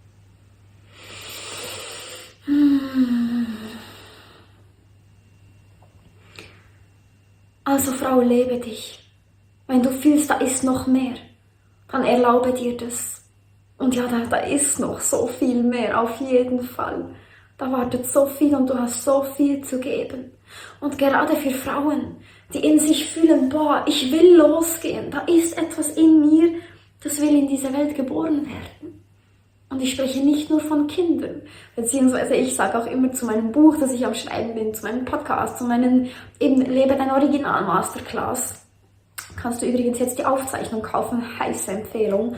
Also Frau, lebe dich. Wenn du fühlst, da ist noch mehr, dann erlaube dir das. Und ja, da ist noch so viel mehr, auf jeden Fall. Da wartet so viel und du hast so viel zu geben. Und gerade für Frauen, die in sich fühlen, boah, ich will losgehen, da ist etwas in mir, das will in diese Welt geboren werden. Und ich spreche nicht nur von Kindern, beziehungsweise ich sage auch immer zu meinem Buch, das ich am Schreiben bin, zu meinem Podcast, zu meinem eben Lebe dein Original Masterclass. Kannst du übrigens jetzt die Aufzeichnung kaufen, heiße Empfehlung.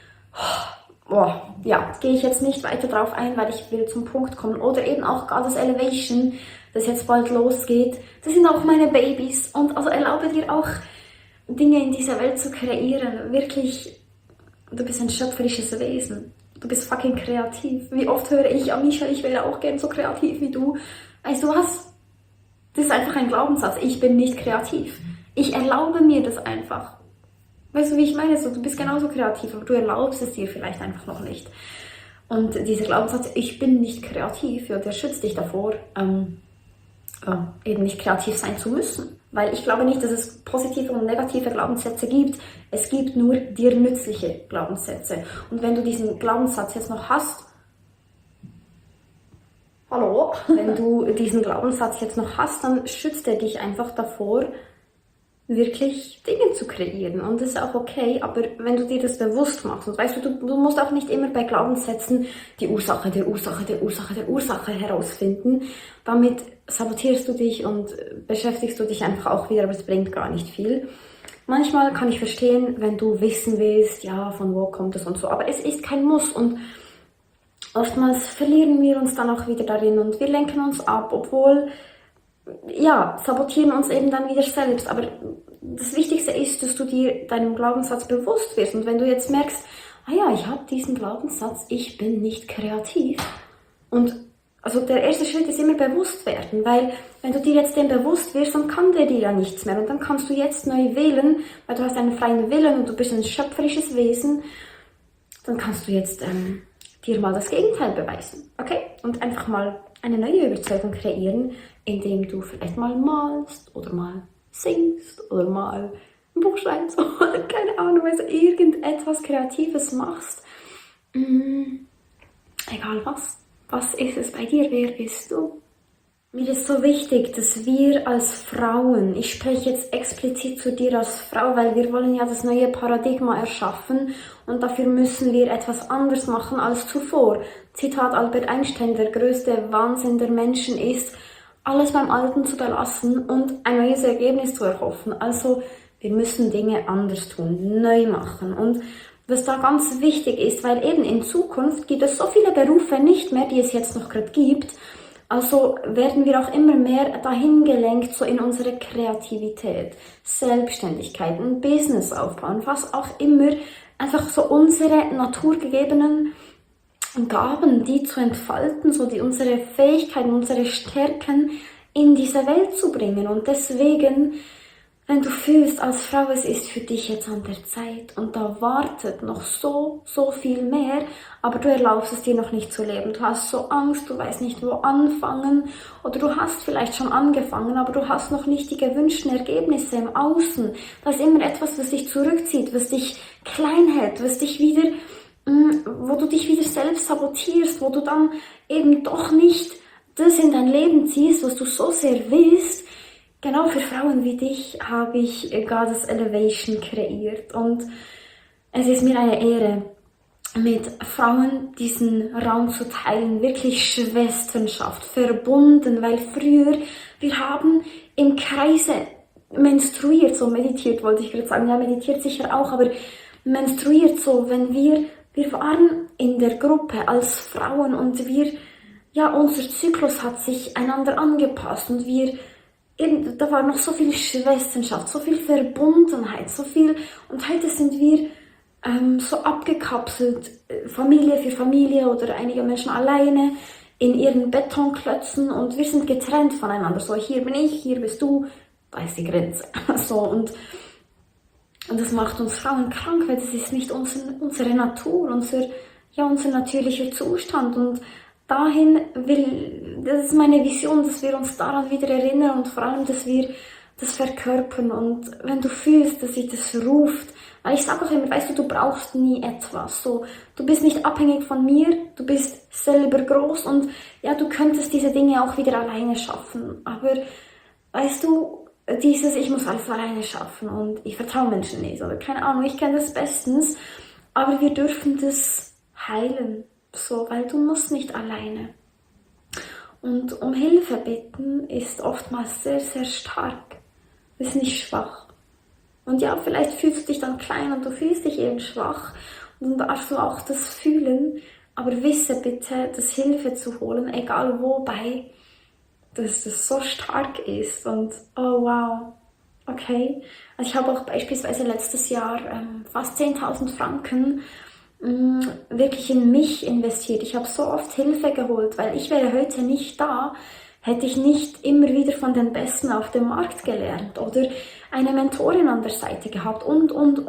Ja, gehe ich jetzt nicht weiter drauf ein, weil ich will zum Punkt kommen. Oder eben auch Goddess Elevation, das jetzt bald losgeht. Das sind auch meine Babys. Und also erlaube dir auch, Dinge in dieser Welt zu kreieren. Wirklich, du bist ein schöpferisches Wesen. Du bist fucking kreativ. Wie oft höre ich, Michelle, ich wäre auch gern so kreativ wie du. Weißt du was? Das ist einfach ein Glaubenssatz. Ich bin nicht kreativ. Ich erlaube mir das einfach. Weißt du, wie ich meine? So, du bist genauso kreativ, aber du erlaubst es dir vielleicht einfach noch nicht. Und dieser Glaubenssatz, ich bin nicht kreativ, ja, der schützt dich davor, eben nicht kreativ sein zu müssen. Weil ich glaube nicht, dass es positive und negative Glaubenssätze gibt. Es gibt nur dir nützliche Glaubenssätze. Und wenn du diesen Glaubenssatz jetzt noch hast, wenn du diesen Glaubenssatz jetzt noch hast, dann schützt er dich einfach davor, wirklich Dinge zu kreieren. Und das ist auch okay, aber wenn du dir das bewusst machst, und weißt du musst auch nicht immer bei Glaubenssätzen die Ursache herausfinden. Damit sabotierst du dich und beschäftigst du dich einfach auch wieder, aber es bringt gar nicht viel. Manchmal kann ich verstehen, wenn du wissen willst, ja, von wo kommt es und so, aber es ist kein Muss und oftmals verlieren wir uns dann auch wieder darin und wir lenken uns ab, obwohl ja, sabotieren uns eben dann wieder selbst. Aber das Wichtigste ist, dass du dir deinem Glaubenssatz bewusst wirst. Und wenn du jetzt merkst, ich habe diesen Glaubenssatz, ich bin nicht kreativ. Und also der erste Schritt ist immer bewusst werden, weil wenn du dir jetzt dem bewusst wirst, dann kann der dir ja nichts mehr. Und dann kannst du jetzt neu wählen, weil du hast einen freien Willen und du bist ein schöpferisches Wesen. Dann kannst du jetzt dir mal das Gegenteil beweisen. Okay? Und einfach mal eine neue Überzeugung kreieren, indem du vielleicht mal malst oder mal singst oder mal ein Buch schreibst oder keine Ahnung, also irgendetwas Kreatives machst. Egal was. Was ist es bei dir? Wer bist du? Mir ist so wichtig, dass wir als Frauen, ich spreche jetzt explizit zu dir als Frau, weil wir wollen ja das neue Paradigma erschaffen und dafür müssen wir etwas anders machen als zuvor. Zitat Albert Einstein, der größte Wahnsinn der Menschen ist, alles beim Alten zu belassen und ein neues Ergebnis zu erhoffen. Also wir müssen Dinge anders tun, neu machen. Und was da ganz wichtig ist, weil eben in Zukunft gibt es so viele Berufe nicht mehr, die es jetzt noch gerade gibt. Also werden wir auch immer mehr dahin gelenkt, so in unsere Kreativität, Selbstständigkeit, ein Business aufbauen, was auch immer, einfach so unsere naturgegebenen Gaben, die zu entfalten, so die unsere Fähigkeiten, unsere Stärken in diese Welt zu bringen. Und deswegen, wenn du fühlst als Frau, es ist für dich jetzt an der Zeit und da wartet noch so viel mehr, aber du erlaubst es dir noch nicht zu leben. Du hast so Angst, du weißt nicht, wo anfangen oder du hast vielleicht schon angefangen, aber du hast noch nicht die gewünschten Ergebnisse im Außen. Da ist immer etwas, was dich zurückzieht, was dich klein hält, was dich wieder wo du dich wieder selbst sabotierst, wo du dann eben doch nicht das in dein Leben ziehst, was du so sehr willst. Genau für Frauen wie dich habe ich Goddess Elevation kreiert und es ist mir eine Ehre, mit Frauen diesen Raum zu teilen, wirklich Schwesternschaft, verbunden, weil früher, wir haben im Kreise menstruiert, so meditiert wollte ich gerade sagen, ja meditiert sicher auch, aber menstruiert so, wenn wir waren in der Gruppe als Frauen und unser Zyklus hat sich einander angepasst und da war noch so viel Schwesternschaft, so viel Verbundenheit, so viel, und heute sind wir so abgekapselt, Familie für Familie oder einige Menschen alleine in ihren Betonklötzen und wir sind getrennt voneinander. So, hier bin ich, hier bist du, da ist die Grenze. So, und das macht uns Frauen krank, weil das ist nicht unsere Natur, unser natürlicher Zustand. Und das ist meine Vision, dass wir uns daran wieder erinnern und vor allem, dass wir das verkörpern. Und wenn du fühlst, dass sich das ruft, weil ich sage auch immer, weißt du brauchst nie etwas. So, du bist nicht abhängig von mir, du bist selber groß und ja, du könntest diese Dinge auch wieder alleine schaffen. Aber weißt du, ich muss alles alleine schaffen und ich vertraue Menschen nicht oder keine Ahnung, ich kenne das bestens, aber wir dürfen das heilen, so, weil du musst nicht alleine. Und um Hilfe bitten ist oftmals sehr, sehr stark, ist nicht schwach. Und ja, vielleicht fühlst du dich dann klein und du fühlst dich eben schwach und dann darfst du auch das fühlen, aber wisse bitte, das Hilfe zu holen, egal wobei, dass das so stark ist und oh wow, okay. Also ich habe auch beispielsweise letztes Jahr fast 10.000 Franken wirklich in mich investiert. Ich habe so oft Hilfe geholt, weil ich wäre heute nicht da, hätte ich nicht immer wieder von den Besten auf dem Markt gelernt oder eine Mentorin an der Seite gehabt und.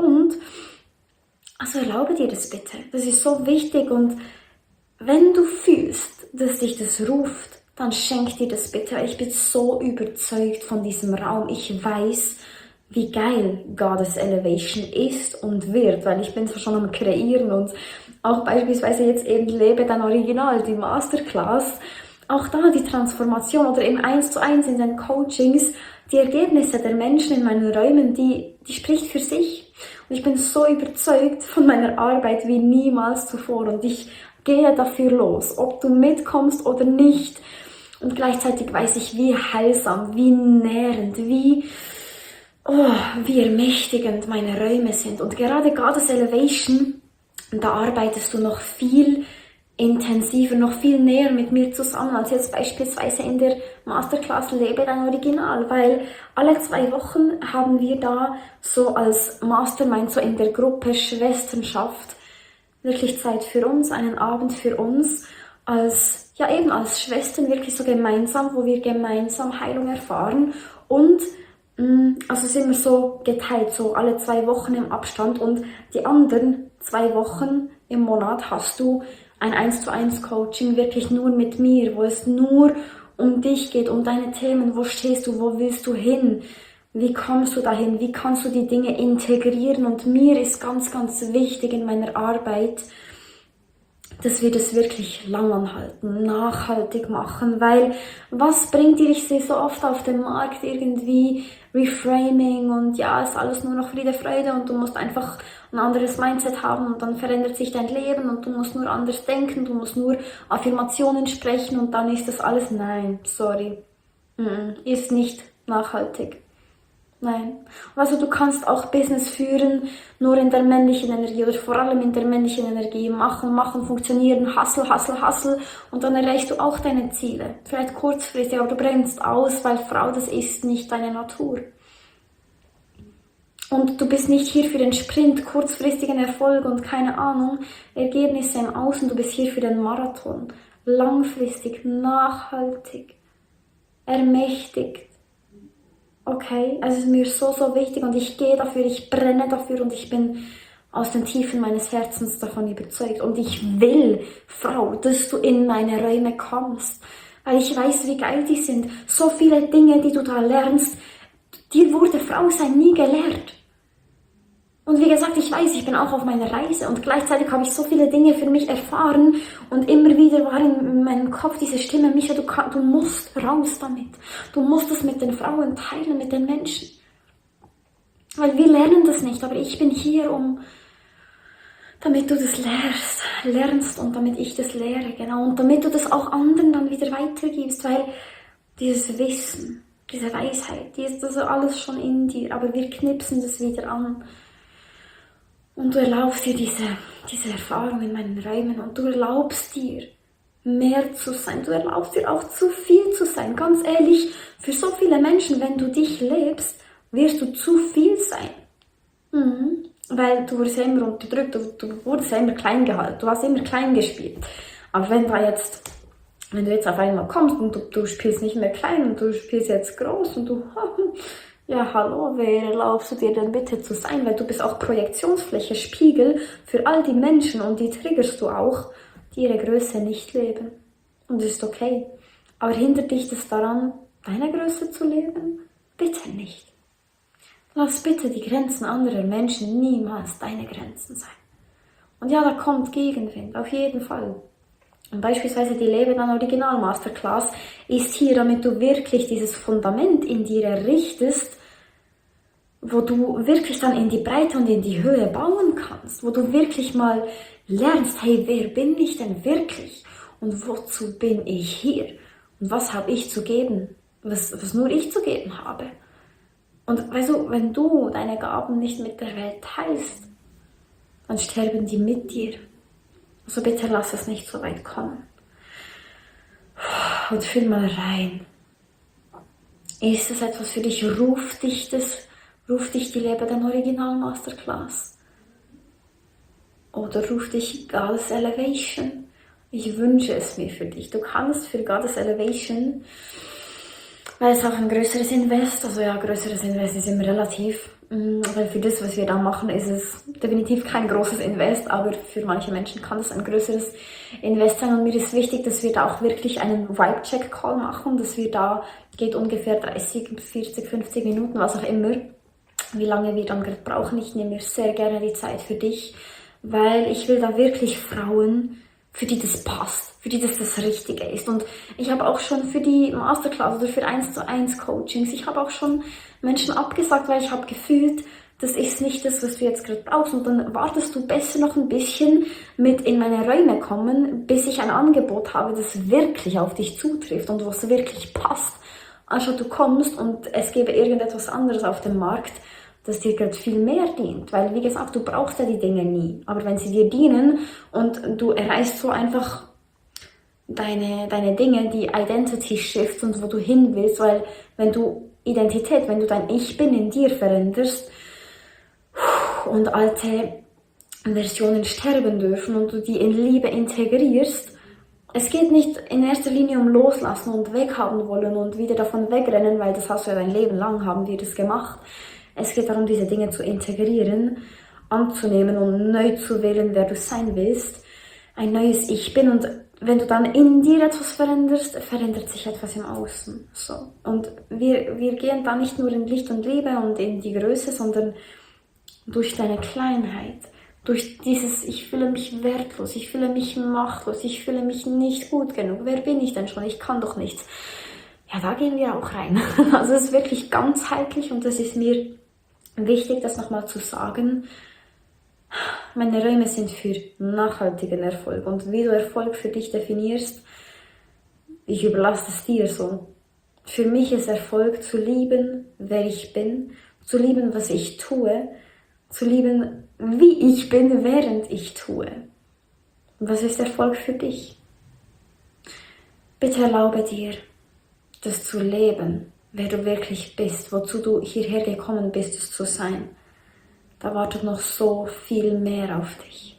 Also erlaube dir das bitte. Das ist so wichtig und wenn du fühlst, dass dich das ruft, dann schenk dir das bitte. Ich bin so überzeugt von diesem Raum. Ich weiß, wie geil Goddess Elevation ist und wird, weil ich bin zwar schon am Kreieren und auch beispielsweise jetzt eben Lebe dein Original, die Masterclass, auch da die Transformation oder im 1:1 in den Coachings, die Ergebnisse der Menschen in meinen Räumen, die spricht für sich. Und ich bin so überzeugt von meiner Arbeit wie niemals zuvor und ich gehe dafür los, ob du mitkommst oder nicht. Und gleichzeitig weiß ich, wie heilsam, wie nährend, wie ermächtigend meine Räume sind. Und gerade Goddess Elevation, da arbeitest du noch viel intensiver, noch viel näher mit mir zusammen, als jetzt beispielsweise in der Masterclass Lebe dein Original, weil alle 2 Wochen haben wir da so als Mastermind, so in der Gruppe Schwesternschaft, wirklich Zeit für uns, einen Abend für uns, als Schwestern wirklich so gemeinsam, wo wir gemeinsam Heilung erfahren und also sind wir so geteilt, so alle 2 Wochen im Abstand und die anderen 2 Wochen im Monat hast du ein 1:1 Coaching wirklich nur mit mir, wo es nur um dich geht, um deine Themen, wo stehst du, wo willst du hin, wie kommst du dahin, wie kannst du die Dinge integrieren und mir ist ganz, ganz wichtig in meiner Arbeit, dass wir das wirklich lang anhalten, nachhaltig machen, weil was bringt dir, ich sehe so oft auf dem Markt irgendwie Reframing und ja, ist alles nur noch Friede, Freude und du musst einfach ein anderes Mindset haben und dann verändert sich dein Leben und du musst nur anders denken, du musst nur Affirmationen sprechen und dann ist das alles, nein, sorry, ist nicht nachhaltig. Nein. Also du kannst auch Business führen, nur in der männlichen Energie oder vor allem in der männlichen Energie. Machen, funktionieren, hustle und dann erreichst du auch deine Ziele. Vielleicht kurzfristig, aber du brennst aus, weil Frau, das ist nicht deine Natur. Und du bist nicht hier für den Sprint, kurzfristigen Erfolg und keine Ahnung, Ergebnisse im Außen, du bist hier für den Marathon. Langfristig, nachhaltig, ermächtigt. Okay, also es ist mir so, so wichtig und ich gehe dafür, ich brenne dafür und ich bin aus den Tiefen meines Herzens davon überzeugt. Und ich will, Frau, dass du in meine Räume kommst, weil ich weiß, wie geil die sind. So viele Dinge, die du da lernst, dir wurde Frau sein nie gelehrt. Und wie gesagt, ich weiß, ich bin auch auf meiner Reise und gleichzeitig habe ich so viele Dinge für mich erfahren und immer wieder war in meinem Kopf diese Stimme, Micha, du musst raus damit. Du musst es mit den Frauen teilen, mit den Menschen. Weil wir lernen das nicht, aber ich bin hier, damit du das lernst und damit ich das lehre, genau. Und damit du das auch anderen dann wieder weitergibst, weil dieses Wissen, diese Weisheit, die ist also alles schon in dir, aber wir knipsen das wieder an. Und du erlaubst dir diese Erfahrung in meinen Räumen und du erlaubst dir mehr zu sein. Du erlaubst dir auch zu viel zu sein. Ganz ehrlich, für so viele Menschen, wenn du dich lebst, wirst du zu viel sein. Weil du wurdest ja immer unterdrückt, du wurdest ja immer klein gehalten, du hast immer klein gespielt. Aber wenn du jetzt auf einmal kommst und du spielst nicht mehr klein und du spielst jetzt groß und du, ja hallo, wer erlaubst du dir denn bitte zu sein? Weil du bist auch Projektionsfläche, Spiegel für all die Menschen und die triggerst du auch, die ihre Größe nicht leben. Und das ist okay. Aber hindert dich das daran, deine Größe zu leben? Bitte nicht. Lass bitte die Grenzen anderer Menschen niemals deine Grenzen sein. Und ja, da kommt Gegenwind, auf jeden Fall. Und beispielsweise die Lebe dann Original Masterclass ist hier, damit du wirklich dieses Fundament in dir errichtest, wo du wirklich dann in die Breite und in die Höhe bauen kannst, wo du wirklich mal lernst, hey, wer bin ich denn wirklich? Und wozu bin ich hier? Und was habe ich zu geben, was nur ich zu geben habe? Und weißt du, wenn du deine Gaben nicht mit der Welt teilst, dann sterben die mit dir. Also bitte lass es nicht so weit kommen. Und fühl mal rein. Ist es etwas für dich? Ruft dich die Lebe dein Original Masterclass? Oder ruft dich Goddess Elevation? Ich wünsche es mir für dich. Du kannst für Goddess Elevation, weil es auch ein größeres Invest, also ja, größeres Invest ist immer relativ, weil für das, was wir da machen, ist es definitiv kein großes Invest, aber für manche Menschen kann es ein größeres Invest sein und mir ist wichtig, dass wir da auch wirklich einen Vibe-Check-Call machen, dass wir da, geht ungefähr 30, 40, 50 Minuten, was auch immer, wie lange wir dann gerade brauchen. Ich nehme mir sehr gerne die Zeit für dich, weil ich will da wirklich Frauen, für die das passt, für die das Richtige ist. Und ich habe auch schon für die Masterclass oder für 1:1 Coachings, ich habe auch schon Menschen abgesagt, weil ich habe gefühlt, das ist nicht das, was du jetzt gerade brauchst. Und dann wartest du besser noch ein bisschen mit in meine Räume kommen, bis ich ein Angebot habe, das wirklich auf dich zutrifft und was wirklich passt. Anstatt du kommst und es gäbe irgendetwas anderes auf dem Markt, das dir gerade viel mehr dient. Weil, wie gesagt, du brauchst ja die Dinge nie. Aber wenn sie dir dienen und du erreichst so einfach deine Dinge, die Identity Shifts und wo du hin willst, weil wenn du Identität, wenn du dein Ich Bin in dir veränderst und alte Versionen sterben dürfen und du die in Liebe integrierst, es geht nicht in erster Linie um Loslassen und weghaben wollen und wieder davon wegrennen, weil das hast du ja dein Leben lang, haben wir das gemacht. Es geht darum, diese Dinge zu integrieren, anzunehmen und neu zu wählen, wer du sein willst. Ein neues Ich Bin. Und wenn du dann in dir etwas veränderst, verändert sich etwas im Außen. So. Und wir gehen da nicht nur in Licht und Liebe und in die Größe, sondern durch deine Kleinheit. Durch dieses, ich fühle mich wertlos, ich fühle mich machtlos, ich fühle mich nicht gut genug. Wer bin ich denn schon? Ich kann doch nichts. Ja, da gehen wir auch rein. Also es ist wirklich ganzheitlich und das ist mir wichtig, das nochmal zu sagen. Meine Räume sind für nachhaltigen Erfolg. Und wie du Erfolg für dich definierst, ich überlasse es dir so. Für mich ist Erfolg zu lieben, wer ich bin, zu lieben, was ich tue, zu lieben, wie ich bin, während ich tue. Und was ist Erfolg für dich? Bitte erlaube dir, das zu leben, wer du wirklich bist, wozu du hierher gekommen bist, es zu sein. Da wartet noch so viel mehr auf dich.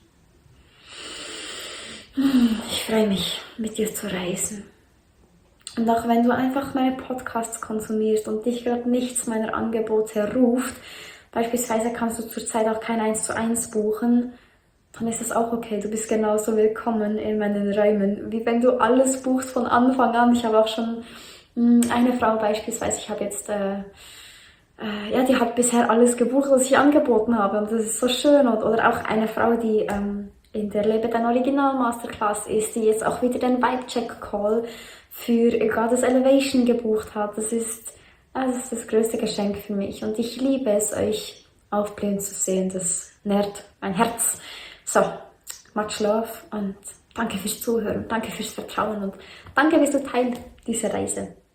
Ich freue mich, mit dir zu reisen. Und auch wenn du einfach meine Podcasts konsumierst und dich gerade nichts meiner Angebote ruft, beispielsweise kannst du zurzeit auch kein 1:1 buchen, dann ist es auch okay. Du bist genauso willkommen in meinen Räumen, wie wenn du alles buchst von Anfang an. Ich habe auch schon eine Frau beispielsweise, ich habe jetzt ja, die hat bisher alles gebucht, was ich angeboten habe und das ist so schön. Oder auch eine Frau, die in der Lebe dein Original Masterclass ist, die jetzt auch wieder den Vibe Check Call für Goddess Elevation gebucht hat. Das ist das größte Geschenk für mich und ich liebe es, euch aufblühen zu sehen. Das nährt mein Herz. So, much love und danke fürs Zuhören, danke fürs Vertrauen und danke, bist du Teil dieser Reise.